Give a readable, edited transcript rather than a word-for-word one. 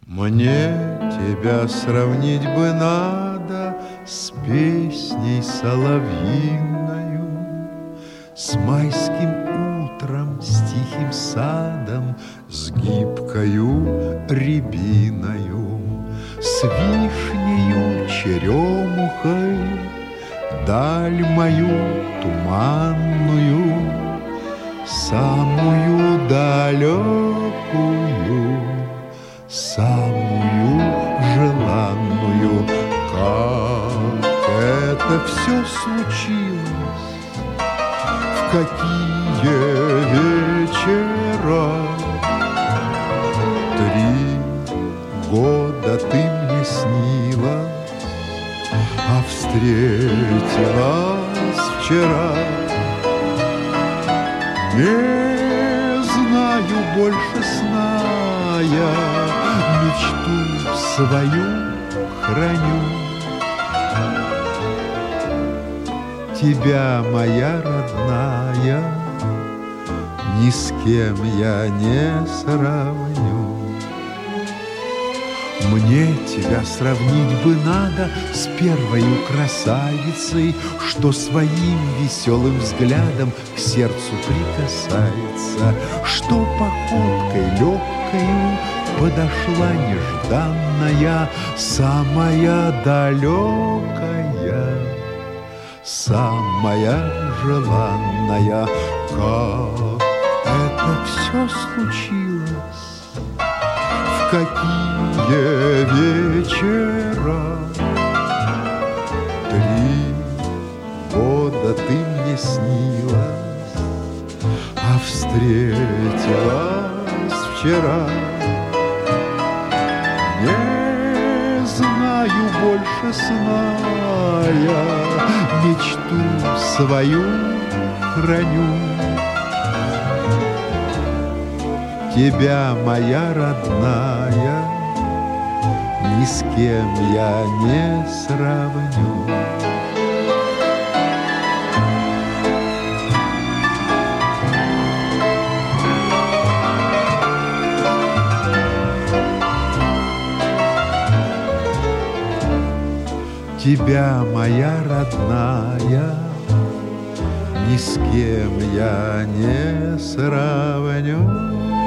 Мне тебя сравнить бы надо с песней соловьиною, с майским утром, с тихим садом, с гибкою рябиною, с вишнею, черемухой, даль мою туманную, самую далекую, самую желанную. Как это все случилось, в какие вечера? 3 года ты мне снилась, а встретилась вчера. Не знаю больше сна я, мечту свою храню. Тебя, моя родная, ни с кем я не сравню. Мне тебя сравнить бы надо с первою красавицей, что своим веселым взглядом к сердцу прикасается, что походкой легкою подошла нежданная, самая далекая, самая желанная. Как это все случилось, в какие вечера? 3 года ты мне снилась, а встретилась вчера. Не знаю больше сна я, мечту свою храню. Тебя, моя родная, ни с кем я не сравню. Тебя, моя родная, ни с кем я не сравню.